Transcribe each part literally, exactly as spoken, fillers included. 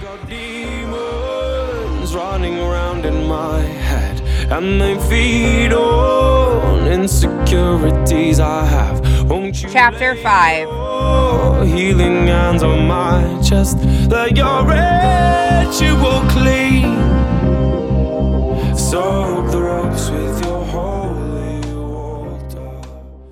got demons running around in my head, and they feed on insecurities I have. Won't you Chapter five. Healing hands on my chest, let your ritual clean. Soak the ropes with your holy water.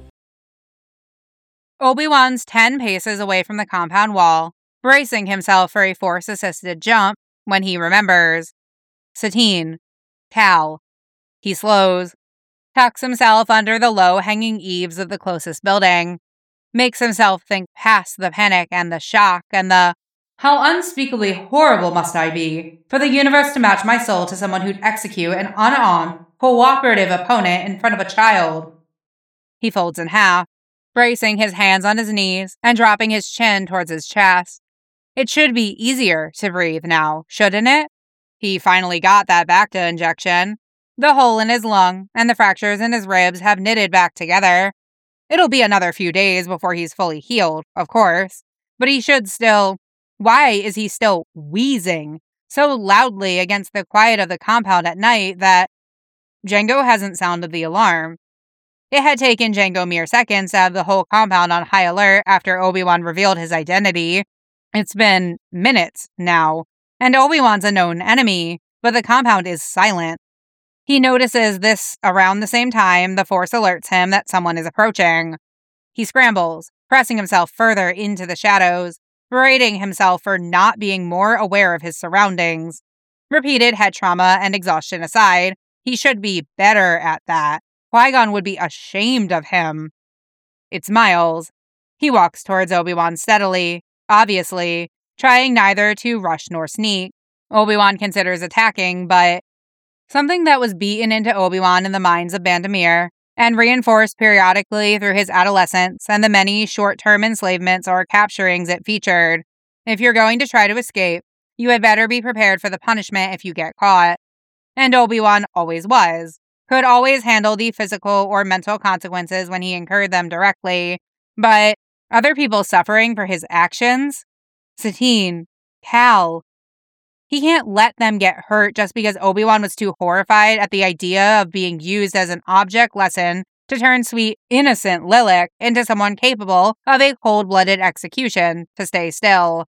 Obi-Wan's ten paces away from the compound wall, bracing himself for a force-assisted jump when he remembers. Satine. Cal. He slows, tucks himself under the low-hanging eaves of the closest building, makes himself think past the panic and the shock and the "how unspeakably horrible must I be for the universe to match my soul to someone who'd execute an unarmed, cooperative opponent in front of a child." He folds in half, bracing his hands on his knees and dropping his chin towards his chest. It should be easier to breathe now, shouldn't it? He finally got that Bacta injection. The hole in his lung and the fractures in his ribs have knitted back together. It'll be another few days before he's fully healed, of course, but he should still... Why is he still wheezing so loudly against the quiet of the compound at night that Jango hasn't sounded the alarm? It had taken Jango mere seconds to have the whole compound on high alert after Obi-Wan revealed his identity. It's been minutes now, and Obi-Wan's a known enemy, but the compound is silent. He notices this around the same time the Force alerts him that someone is approaching. He scrambles, pressing himself further into the shadows, berating himself for not being more aware of his surroundings. Repeated head trauma and exhaustion aside, he should be better at that. Qui-Gon would be ashamed of him. It's Miles. He walks towards Obi-Wan steadily, obviously, trying neither to rush nor sneak. Obi-Wan considers attacking, but something that was beaten into Obi-Wan in the minds of Bandamir, and reinforced periodically through his adolescence and the many short-term enslavements or capturings it featured. If you're going to try to escape, you had better be prepared for the punishment if you get caught. And Obi-Wan always was. Could always handle the physical or mental consequences when he incurred them directly, but other people suffering for his actions? Satine. Cal. He can't let them get hurt just because Obi-Wan was too horrified at the idea of being used as an object lesson to turn sweet, innocent Lilac into someone capable of a cold-blooded execution to stay still.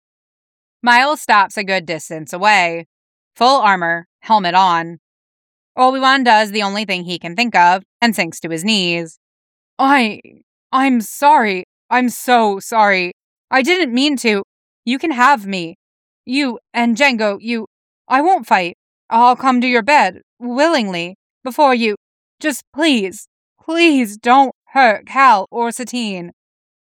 Miles stops a good distance away. Full armor, helmet on. Obi-Wan does the only thing he can think of and sinks to his knees. I... I'm sorry. I'm so sorry. I didn't mean to. You can have me. You and Jango, you... I won't fight. I'll come to your bed, willingly, before you... Just please, please don't hurt Cal or Satine.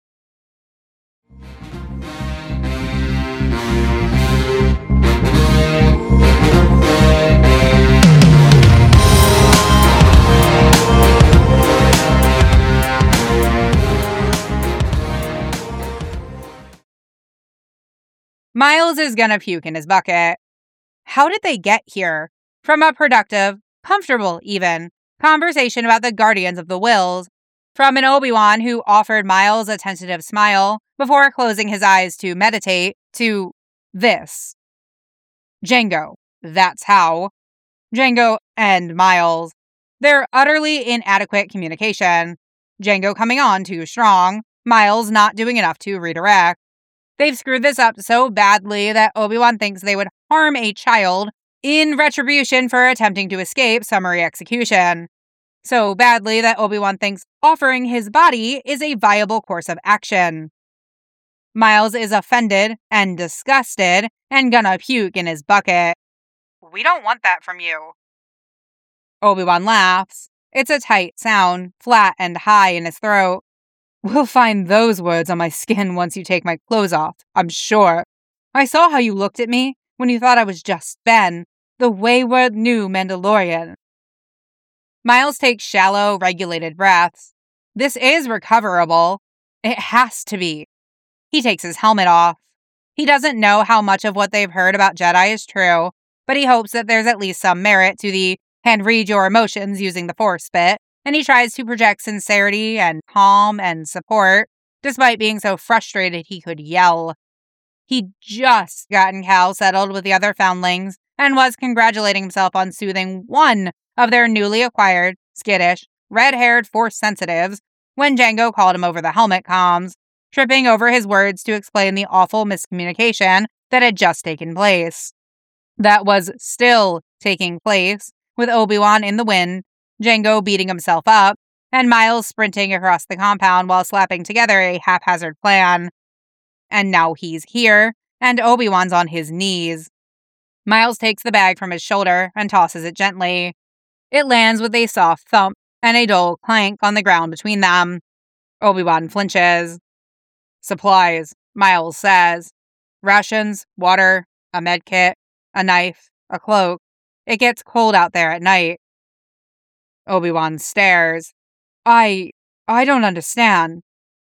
Miles is gonna puke in his bucket. How did they get here? From a productive, comfortable even, conversation about the Guardians of the Whills, from an Obi-Wan who offered Miles a tentative smile before closing his eyes to meditate, to this. Jango. That's how. Jango and Miles. Their utterly inadequate communication. Jango coming on too strong, Miles not doing enough to redirect. They've screwed this up so badly that Obi-Wan thinks they would harm a child in retribution for attempting to escape summary execution. So badly that Obi-Wan thinks offering his body is a viable course of action. Miles is offended and disgusted and gonna puke in his bucket. We don't want that from you. Obi-Wan laughs. It's a tight sound, flat and high in his throat. We'll find those words on my skin once you take my clothes off, I'm sure. I saw how you looked at me when you thought I was just Ben, the wayward new Mandalorian. Miles takes shallow, regulated breaths. This is recoverable. It has to be. He takes his helmet off. He doesn't know how much of what they've heard about Jedi is true, but he hopes that there's at least some merit to the and read your emotions using the Force bit, and he tries to project sincerity and calm and support, despite being so frustrated he could yell. He'd just gotten Cal settled with the other foundlings and was congratulating himself on soothing one of their newly acquired, skittish, red-haired force sensitives when Django called him over the helmet comms, tripping over his words to explain the awful miscommunication that had just taken place. That was still taking place, with Obi-Wan in the wind, Django beating himself up, and Miles sprinting across the compound while slapping together a haphazard plan. And now he's here, and Obi-Wan's on his knees. Miles takes the bag from his shoulder and tosses it gently. It lands with a soft thump and a dull clank on the ground between them. Obi-Wan flinches. Supplies, Miles says. Rations, water, a med kit, a knife, a cloak. It gets cold out there at night. Obi-Wan stares. I... I don't understand.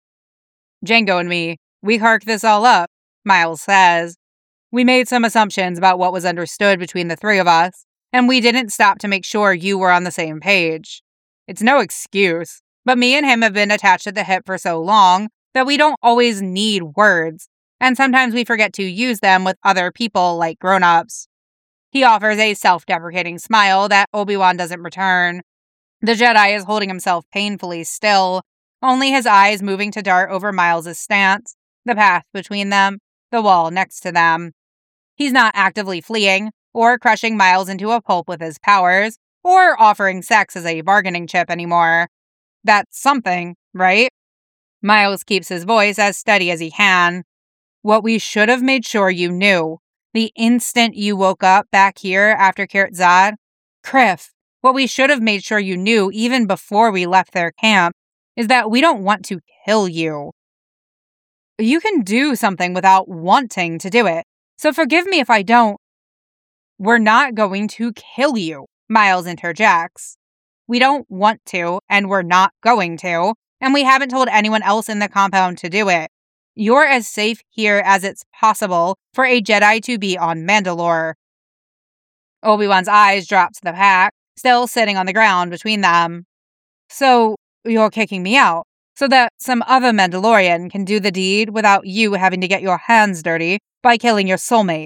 Django and me, we harked this all up, Miles says. We made some assumptions about what was understood between the three of us, and we didn't stop to make sure you were on the same page. It's no excuse, but me and him have been attached at the hip for so long that we don't always need words, and sometimes we forget to use them with other people like grown-ups. He offers a self-deprecating smile that Obi-Wan doesn't return. The Jedi is holding himself painfully still, only his eyes moving to dart over Miles' stance, the path between them, the wall next to them. He's not actively fleeing, or crushing Miles into a pulp with his powers, or offering sex as a bargaining chip anymore. That's something, right? Miles keeps his voice as steady as he can. What we should have made sure you knew, the instant you woke up back here after Kirt Zad, Kriff, what we should have made sure you knew even before we left their camp is that we don't want to kill you. You can do something without wanting to do it, so forgive me if I don't. We're not going to kill you, Miles interjects. We don't want to, and we're not going to, and we haven't told anyone else in the compound to do it. You're as safe here as it's possible for a Jedi to be on Mandalore. Obi-Wan's eyes drop to the pack, still sitting on the ground between them. So, you're kicking me out, so that some other Mandalorian can do the deed without you having to get your hands dirty by killing your soulmate.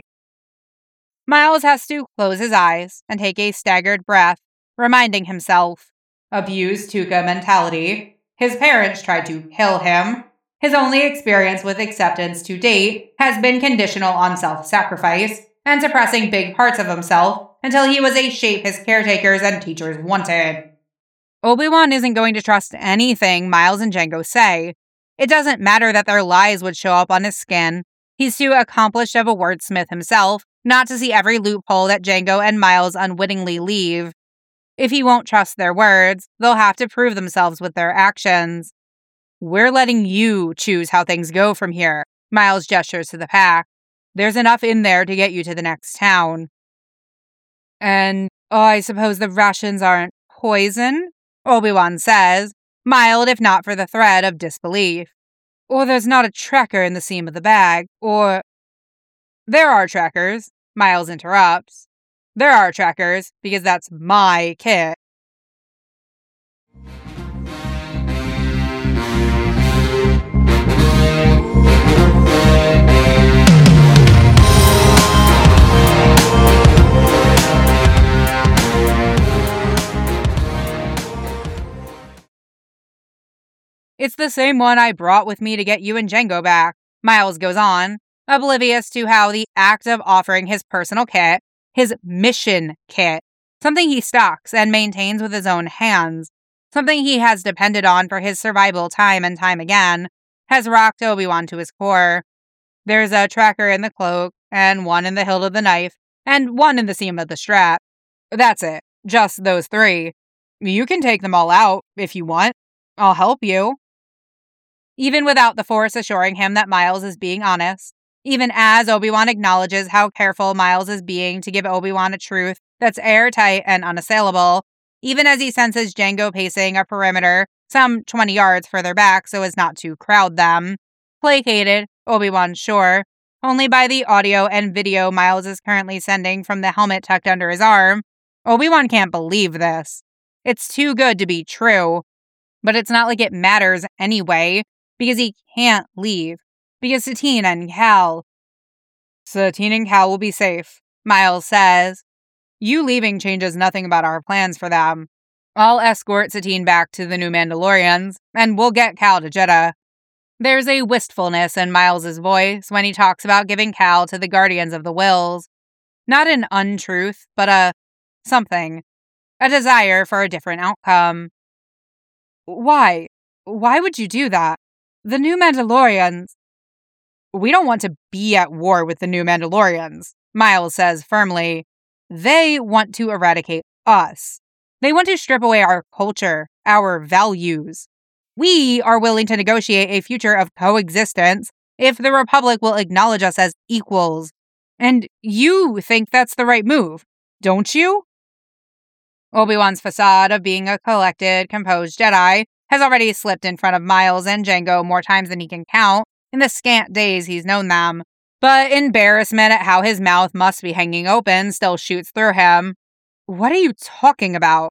Miles has to close his eyes and take a staggered breath, reminding himself, abused Tuca mentality. His parents tried to kill him. His only experience with acceptance to date has been conditional on self-sacrifice and suppressing big parts of himself until he was a shape his caretakers and teachers wanted. Obi-Wan isn't going to trust anything Miles and Django say. It doesn't matter that their lies would show up on his skin. He's too accomplished of a wordsmith himself not to see every loophole that Django and Miles unwittingly leave. If he won't trust their words, they'll have to prove themselves with their actions. We're letting you choose how things go from here, Miles gestures to the pack. There's enough in there to get you to the next town. And, oh, I suppose the rations aren't poison? Obi-Wan says, mild if not for the thread of disbelief. Or there's not a tracker in the seam of the bag, or... There are trackers, Miles interrupts. There are trackers, because that's my kit. It's the same one I brought with me to get you and Django back, Miles goes on, oblivious to how the act of offering his personal kit, his mission kit, something he stocks and maintains with his own hands, something he has depended on for his survival time and time again, has rocked Obi-Wan to his core. There's a tracker in the cloak, and one in the hilt of the knife, and one in the seam of the strap. That's it. Just those three. You can take them all out, if you want. I'll help you. Even without the Force assuring him that Miles is being honest, even as Obi-Wan acknowledges how careful Miles is being to give Obi-Wan a truth that's airtight and unassailable, even as he senses Django pacing a perimeter some twenty yards further back so as not to crowd them. Placated, Obi-Wan's sure, only by the audio and video Miles is currently sending from the helmet tucked under his arm, Obi-Wan can't believe this. It's too good to be true. But it's not like it matters anyway, because he can't leave. Because Satine and Cal, Satine and Cal will be safe, Miles says. You leaving changes nothing about our plans for them. I'll escort Satine back to the New Mandalorians, and we'll get Cal to Jedha. There's a wistfulness in Miles's voice when he talks about giving Cal to the Guardians of the Whills. Not an untruth, but a something. A desire for a different outcome. Why? Why would you do that? The New Mandalorians... We don't want to be at war with the New Mandalorians, Miles says firmly. They want to eradicate us. They want to strip away our culture, our values. We are willing to negotiate a future of coexistence if the Republic will acknowledge us as equals. And you think that's the right move, don't you? Obi-Wan's facade of being a collected, composed Jedi has already slipped in front of Miles and Jango more times than he can count in the scant days he's known them, but embarrassment at how his mouth must be hanging open still shoots through him. What are you talking about?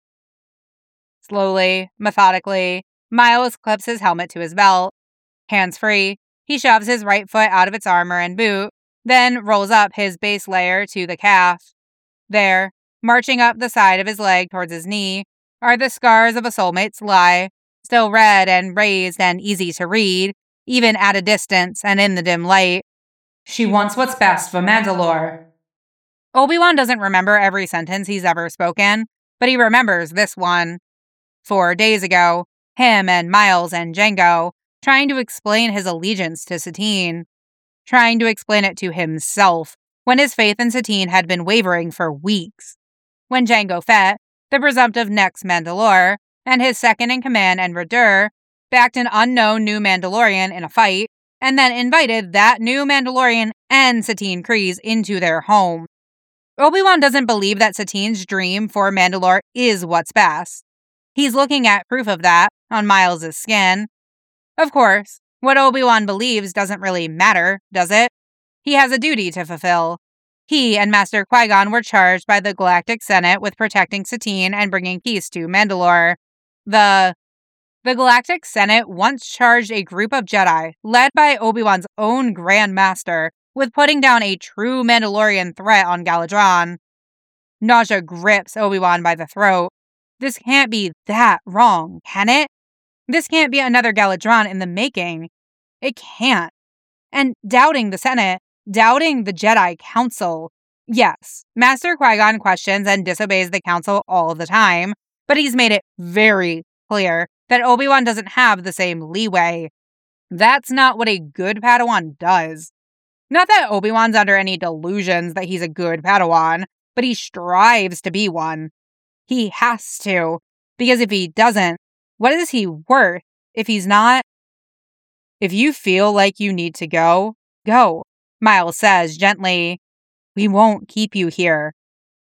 Slowly, methodically, Miles clips his helmet to his belt. Hands-free, he shoves his right foot out of its armor and boot, then rolls up his base layer to the calf. There, marching up the side of his leg towards his knee, are the scars of a soulmate's lie, still red and raised and easy to read, even at a distance and in the dim light. She wants what's best for Mandalore. Obi-Wan doesn't remember every sentence he's ever spoken, but he remembers this one. Four days ago, him and Miles and Jango trying to explain his allegiance to Satine. Trying to explain it to himself when his faith in Satine had been wavering for weeks. When Jango Fett, the presumptive next Mandalore, and his second-in-command Enver Dur backed an unknown new Mandalorian in a fight, and then invited that new Mandalorian and Satine Kryze into their home. Obi-Wan doesn't believe that Satine's dream for Mandalore is what's best. He's looking at proof of that on Miles' skin. Of course, what Obi-Wan believes doesn't really matter, does it? He has a duty to fulfill. He and Master Qui-Gon were charged by the Galactic Senate with protecting Satine and bringing peace to Mandalore. The... The Galactic Senate once charged a group of Jedi, led by Obi-Wan's own Grand Master, with putting down a true Mandalorian threat on Galadron. Nausea grips Obi-Wan by the throat. This can't be that wrong, can it? This can't be another Galadron in the making. It can't. And doubting the Senate, doubting the Jedi Council. Yes, Master Qui-Gon questions and disobeys the Council all the time, but he's made it very clear that Obi-Wan doesn't have the same leeway. That's not what a good Padawan does. Not that Obi-Wan's under any delusions that he's a good Padawan, but he strives to be one. He has to, because if he doesn't, what is he worth if he's not? If you feel like you need to go, go, Miles says gently. We won't keep you here.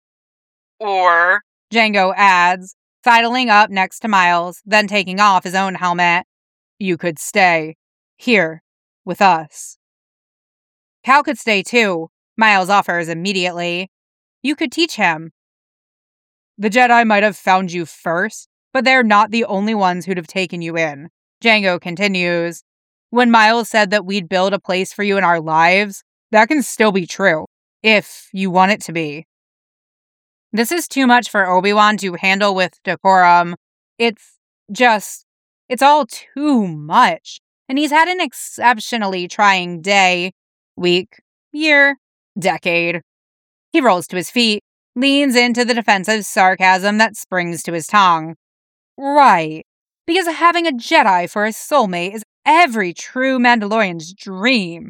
Or, Jango adds, sidling up next to Miles, then taking off his own helmet. You could stay. Here. With us. Cal could stay too, Miles offers immediately. You could teach him. The Jedi might have found you first, but they're not the only ones who'd have taken you in. Jango continues. When Miles said that we'd build a place for you in our lives, that can still be true. If you want it to be. This is too much for Obi-Wan to handle with decorum. It's just, it's all too much. And he's had an exceptionally trying day, week, year, decade. He rolls to his feet, leans into the defensive sarcasm that springs to his tongue. Right. Because having a Jedi for a soulmate is every true Mandalorian's dream.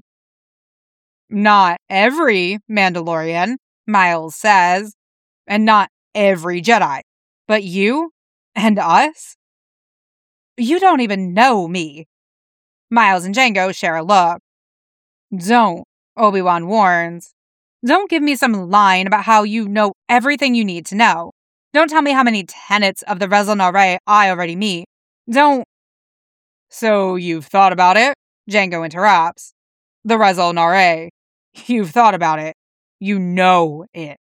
Not every Mandalorian, Miles says. And not every Jedi. But you? And us? You don't even know me. Miles and Jango share a look. Don't, Obi-Wan warns. Don't give me some line about how you know everything you need to know. Don't tell me how many tenets of the Raza Nare I already meet. Don't... So you've thought about it? Jango interrupts. The Raza Nare. You've thought about it. You know it.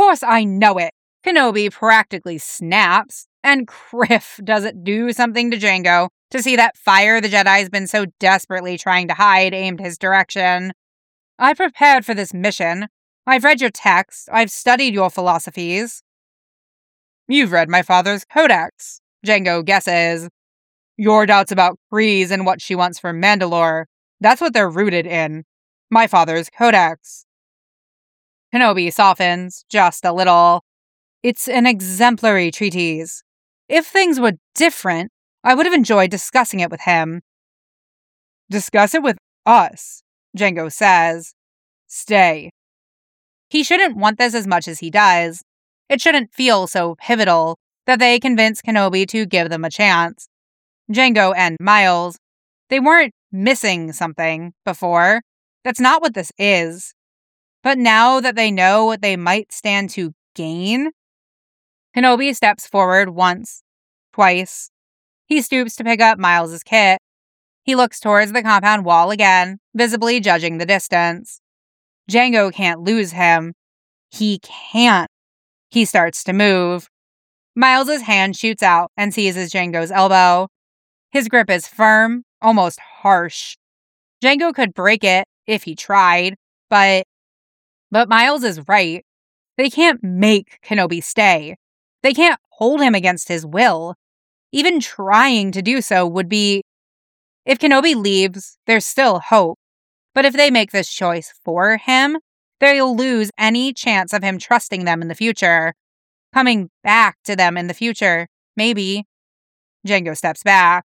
course I know it. Kenobi practically snaps, and Kriff doesn't do something to Jango to see that fire the Jedi's been so desperately trying to hide aimed his direction. I prepared for this mission. I've read your texts. I've studied your philosophies. You've read my father's codex, Jango guesses. Your doubts about Kryze and what she wants for Mandalore, that's what they're rooted in. My father's codex. Kenobi softens, just a little. It's an exemplary treatise. If things were different, I would have enjoyed discussing it with him. Discuss it with us, Jango says. Stay. He shouldn't want this as much as he does. It shouldn't feel so pivotal that they convince Kenobi to give them a chance. Jango and Miles, they weren't missing something before. That's not what this is. But now that they know what they might stand to gain, Kenobi steps forward once, twice. He stoops to pick up Miles's kit. He looks towards the compound wall again, visibly judging the distance. Jango can't lose him. He can't. He starts to move. Miles's hand shoots out and seizes Jango's elbow. His grip is firm, almost harsh. Jango could break it if he tried, but... But Miles is right. They can't make Kenobi stay. They can't hold him against his will. Even trying to do so would be... If Kenobi leaves, there's still hope. But if they make this choice for him, they'll lose any chance of him trusting them in the future. Coming back to them in the future, maybe. Jango steps back.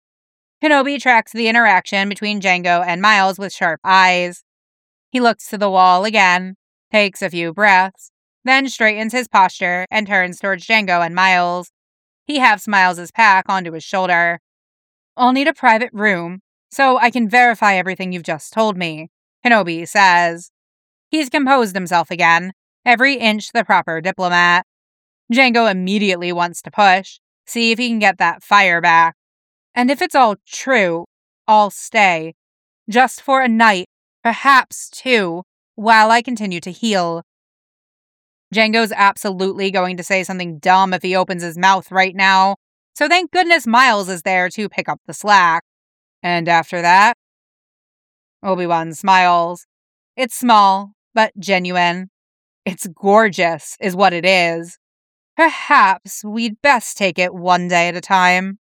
Kenobi tracks the interaction between Jango and Miles with sharp eyes. He looks to the wall again, takes a few breaths, then straightens his posture and turns towards Jango and Miles. He hefts Miles's pack onto his shoulder. I'll need a private room, so I can verify everything you've just told me, Kenobi says. He's composed himself again, every inch the proper diplomat. Jango immediately wants to push, see if he can get that fire back. And if it's all true, I'll stay. Just for a night, perhaps two, while I continue to heal. Jango's absolutely going to say something dumb if he opens his mouth right now, so thank goodness Miles is there to pick up the slack. And after that, Obi-Wan smiles. It's small, but genuine. It's gorgeous, is what it is. Perhaps we'd best take it one day at a time.